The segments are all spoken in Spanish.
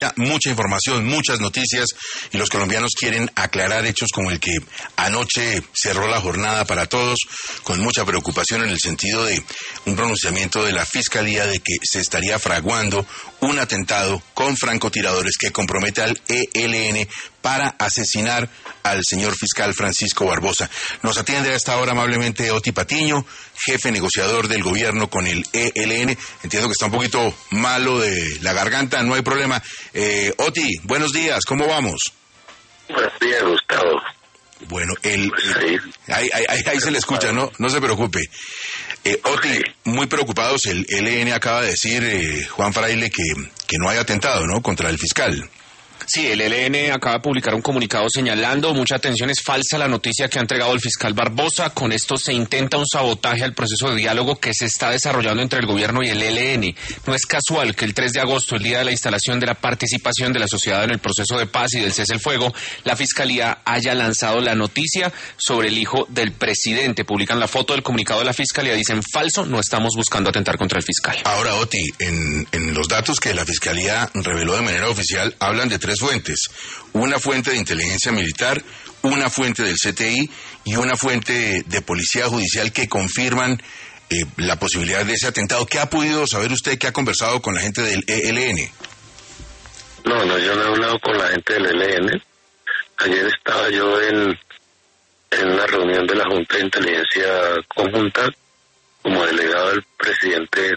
Mucha información, muchas noticias, y los colombianos quieren aclarar hechos como el que anoche cerró la jornada para todos, con mucha preocupación en el sentido de un pronunciamiento de la Fiscalía de que se estaría fraguando un atentado con francotiradores que compromete al ELN para asesinar al señor fiscal Francisco Barbosa. Nos atiende a esta hora amablemente Oti Patiño, jefe negociador del gobierno con el ELN. Entiendo que está un poquito malo de la garganta, no hay problema. Oti, buenos días, ¿cómo vamos? Buenos días, Gustavo. Bueno, ahí se le escucha, no se preocupe. Oti, muy preocupados, el ELN acaba de decir, Juan Fraile, que no hay atentado, ¿no?, contra el fiscal. Sí, el ELN acaba de publicar un comunicado señalando, mucha atención, es falsa la noticia que ha entregado el fiscal Barbosa. Con esto se intenta un sabotaje al proceso de diálogo que se está desarrollando entre el gobierno y el ELN. No es casual que el 3 de agosto, el día de la instalación de la participación de la sociedad en el proceso de paz y del cese al fuego, la Fiscalía haya lanzado la noticia sobre el hijo del presidente. Publican la foto del comunicado de la Fiscalía, dicen falso, no estamos buscando atentar contra el fiscal. Ahora, Oti, en los datos que la Fiscalía reveló de manera oficial, hablan de 3 fuentes. Una fuente de inteligencia militar, una fuente del CTI y una fuente de policía judicial que confirman la posibilidad de ese atentado. ¿Qué ha podido saber usted que ha conversado con la gente del ELN? No, yo no he hablado con la gente del ELN. Ayer estaba yo en una reunión de la Junta de Inteligencia Conjunta como delegado del presidente,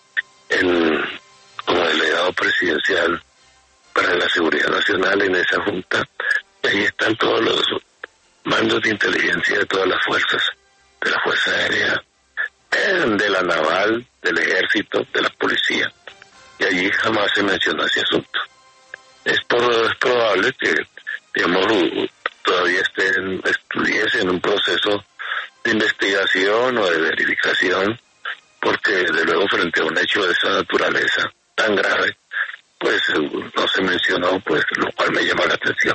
como delegado presidencial para la seguridad nacional en esa junta. Y ahí están todos los mandos de inteligencia de todas las fuerzas, de la Fuerza Aérea, de la Naval, del Ejército, de la Policía. Y allí jamás se mencionó ese asunto. Es probable que, digamos, todavía estuviese en un proceso de investigación o de verificación, porque desde luego frente a un hecho de esa naturaleza tan grave, pues no se mencionó, pues lo cual me llama la atención.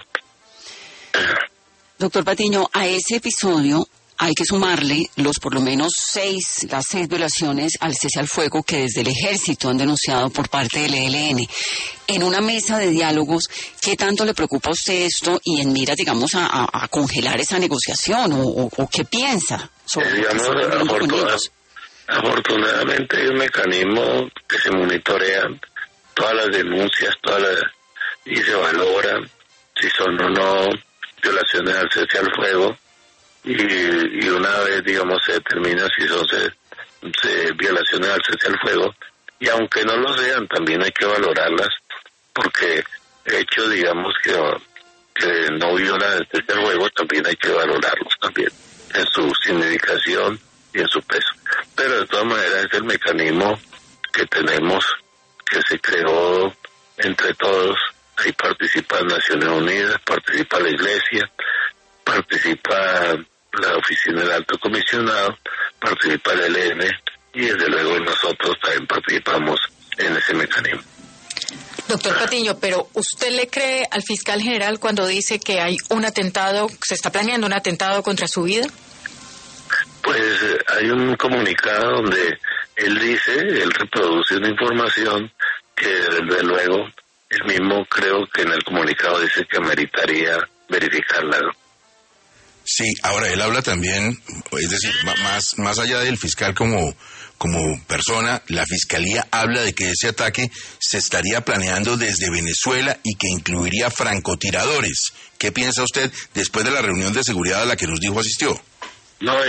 Doctor Patiño, a ese episodio hay que sumarle las 6 violaciones al cese al fuego que desde el Ejército han denunciado por parte del ELN. En una mesa de diálogos, ¿qué tanto le preocupa a usted esto y en miras, digamos, a congelar esa negociación o qué piensa sobre digamos, afortunadamente hay un mecanismo que se monitorean todas las denuncias, y se valora si son o no violaciones al cese al fuego, y una vez, digamos, se determina si son violaciones al cese al fuego, y aunque no lo sean, también hay que valorarlas, porque hechos, digamos, que no violan el cese al fuego, también hay que valorarlos también, en su significación y en su peso. Pero de todas maneras es el mecanismo que tenemos, que se creó entre todos. Ahí participan Naciones Unidas, participa la Iglesia, participa la Oficina del Alto Comisionado, participa el ELN y desde luego nosotros también participamos en ese mecanismo. Doctor Patiño, pero ¿usted le cree al fiscal general cuando dice que hay un atentado, se está planeando un atentado contra su vida? Pues hay un comunicado donde él reproduce una información que desde luego él mismo creo que en el comunicado dice que ameritaría verificarla, ¿no? Sí, ahora él habla también, es decir, más allá del fiscal como persona, la Fiscalía habla de que ese ataque se estaría planeando desde Venezuela y que incluiría francotiradores. ¿Qué piensa usted después de la reunión de seguridad a la que nos dijo asistió? No,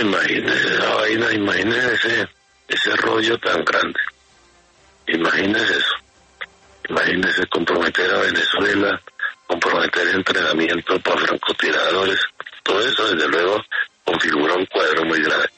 imagínese ese rollo tan grande. Imagínese eso. Imagínese comprometer a Venezuela, comprometer entrenamiento para francotiradores. Todo eso, desde luego, configura un cuadro muy grave.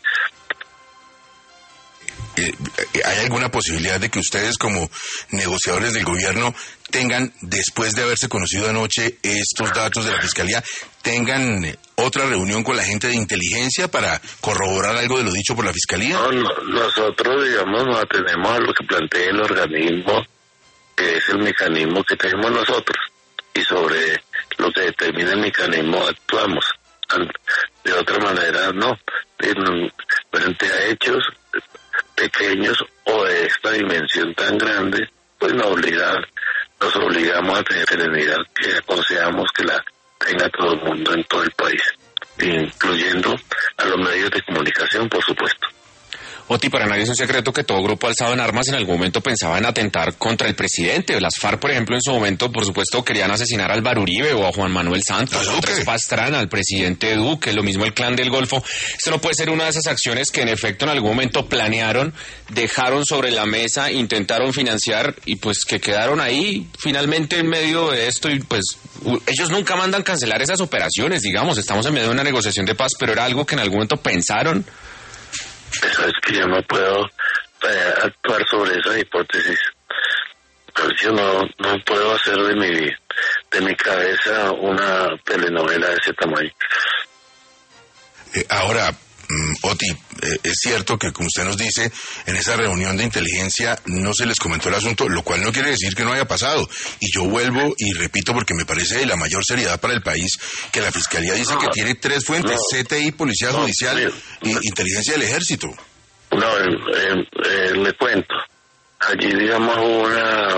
¿Hay alguna posibilidad de que ustedes como negociadores del gobierno tengan, después de haberse conocido anoche estos datos de la Fiscalía, tengan otra reunión con la gente de inteligencia para corroborar algo de lo dicho por la Fiscalía? No, nosotros, digamos, nos atenemos a lo que plantea el organismo, que es el mecanismo que tenemos nosotros, y sobre lo que determina el mecanismo actuamos. De otra manera, no. Frente a hechos pequeños o de esta dimensión tan grande, pues no obligar nos obligamos a tener serenidad, que aconsejamos que la tenga todo el mundo en todo el país, incluyendo a los medios de comunicación, por supuesto. Oti, para nadie es un secreto que todo grupo alzado en armas en algún momento pensaba en atentar contra el presidente. Las FARC, por ejemplo, en su momento, por supuesto, querían asesinar a Álvaro Uribe o a Juan Manuel Santos, a Andrés Pastrana, al presidente Duque, lo mismo el Clan del Golfo. Esto no puede ser una de esas acciones que en efecto en algún momento planearon, dejaron sobre la mesa, intentaron financiar y pues que quedaron ahí finalmente en medio de esto y pues ellos nunca mandan cancelar esas operaciones, digamos, estamos en medio de una negociación de paz, pero era algo que en algún momento pensaron. Eso es que yo no puedo actuar sobre esa hipótesis. Pero yo no puedo hacer de mi cabeza una telenovela de ese tamaño. Ahora, Oti, es cierto que, como usted nos dice, en esa reunión de inteligencia no se les comentó el asunto, lo cual no quiere decir que no haya pasado. Y yo vuelvo y repito, porque me parece de la mayor seriedad para el país, que la Fiscalía dice que tiene 3 fuentes, CTI, Policía Judicial y Inteligencia del Ejército. Le cuento. Allí, digamos, hubo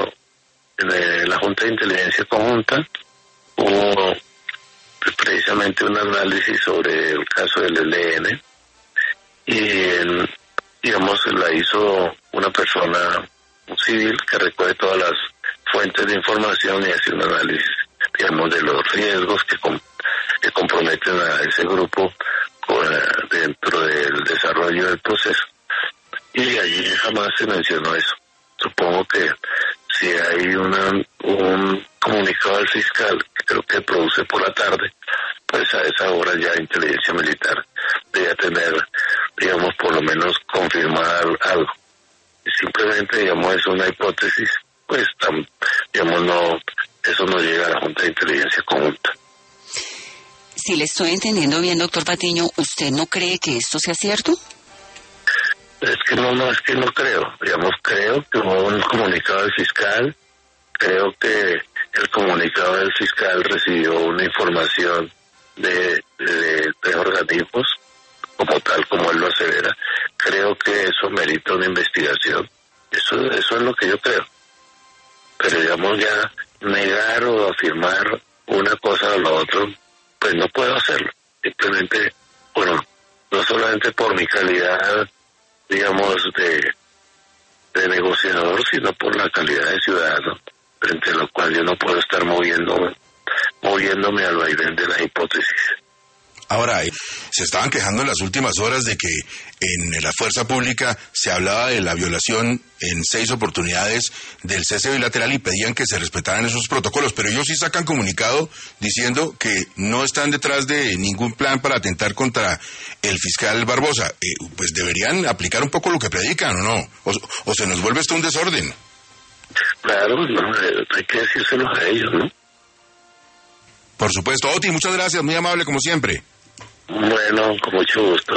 la Junta de Inteligencia Conjunta, hubo precisamente un análisis sobre el caso del ELN, y digamos la hizo una persona civil que recoge todas las fuentes de información y hace un análisis, digamos, de los riesgos que comprometen a ese grupo dentro del desarrollo del proceso. Y allí jamás se mencionó eso. Supongo que si hay un comunicado del fiscal, que creo que produce por la tarde, pues a esa hora ya inteligencia militar debe tener, digamos, por lo menos confirmar algo. Y simplemente, digamos, es una hipótesis, pues, digamos, eso no llega a la Junta de Inteligencia Conjunta. Si le estoy entendiendo bien, doctor Patiño, ¿usted no cree que esto sea cierto? Es que no creo. Digamos, creo que hubo un comunicado del fiscal, creo que el comunicado del fiscal recibió una información de 3 organismos, como tal, como él lo asevera. Creo que eso merita una investigación. Eso es lo que yo creo. Pero, digamos, ya negar o afirmar una cosa o la otra, pues no puedo hacerlo. Simplemente, bueno, no solamente por mi calidad, digamos, de negociador, sino por la calidad de ciudadano, frente a lo cual yo no puedo estar moviéndome al vaivén de la hipótesis. Ahora, se estaban quejando en las últimas horas de que en la fuerza pública se hablaba de la violación en 6 oportunidades del cese bilateral y pedían que se respetaran esos protocolos, pero ellos sí sacan comunicado diciendo que no están detrás de ningún plan para atentar contra el fiscal Barbosa. Pues deberían aplicar un poco lo que predican, ¿o no? O se nos vuelve esto un desorden. Claro, no, hay que decírselo a ellos, ¿no? Por supuesto. Oti, muchas gracias, muy amable como siempre. Bueno, con mucho gusto.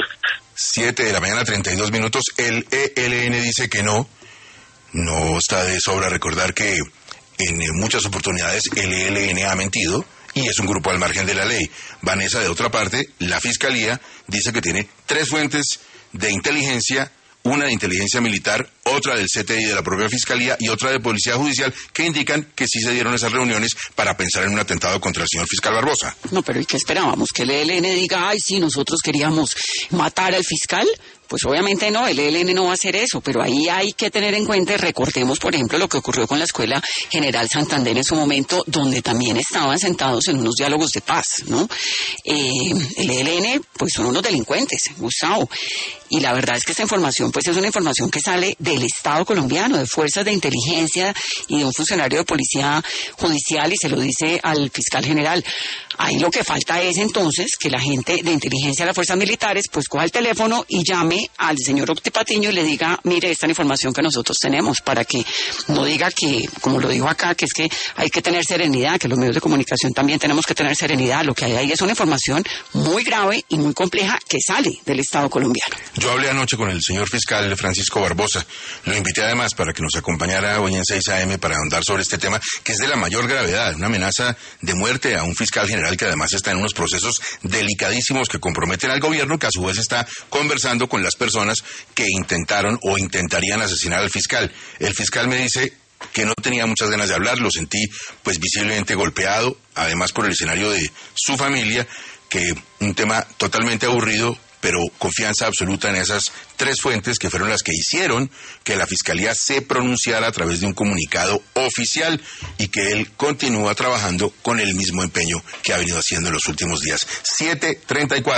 7:32 a.m. El ELN dice que no. No está de sobra recordar que en muchas oportunidades el ELN ha mentido y es un grupo al margen de la ley. Vanessa, de otra parte, la Fiscalía dice que tiene 3 fuentes de inteligencia, una de inteligencia militar, otra del CTI de la propia Fiscalía y otra de Policía Judicial, que indican que sí se dieron esas reuniones para pensar en un atentado contra el señor fiscal Barbosa. No, pero ¿y qué esperábamos? ¿Que el ELN diga, ay, sí, nosotros queríamos matar al fiscal? Pues obviamente no, el ELN no va a hacer eso, pero ahí hay que tener en cuenta, recordemos por ejemplo lo que ocurrió con la Escuela General Santander en su momento, donde también estaban sentados en unos diálogos de paz, ¿no? El ELN, pues son unos delincuentes, Gustavo, y la verdad es que esta información, pues es una información que sale del Estado colombiano, de fuerzas de inteligencia y de un funcionario de Policía Judicial, y se lo dice al fiscal general. Ahí lo que falta es entonces que la gente de inteligencia de las fuerzas militares pues coja el teléfono y llame al señor Oti Patiño y le diga, mire, esta es la información que nosotros tenemos, para que no diga que, como lo dijo acá, que es que hay que tener serenidad, que los medios de comunicación también tenemos que tener serenidad. Lo que hay ahí es una información muy grave y muy compleja que sale del Estado colombiano. Yo hablé anoche con el señor fiscal Francisco Barbosa. Lo invité además para que nos acompañara hoy en 6 AM para ahondar sobre este tema, que es de la mayor gravedad, una amenaza de muerte a un fiscal general que además está en unos procesos delicadísimos que comprometen al gobierno, que a su vez está conversando con las personas que intentaron o intentarían asesinar al fiscal. El fiscal me dice que no tenía muchas ganas de hablar, lo sentí pues visiblemente golpeado, además por el escenario de su familia, que un tema totalmente aburrido, pero confianza absoluta en esas 3 fuentes que fueron las que hicieron que la Fiscalía se pronunciara a través de un comunicado oficial y que él continúa trabajando con el mismo empeño que ha venido haciendo en los últimos días. 7:34.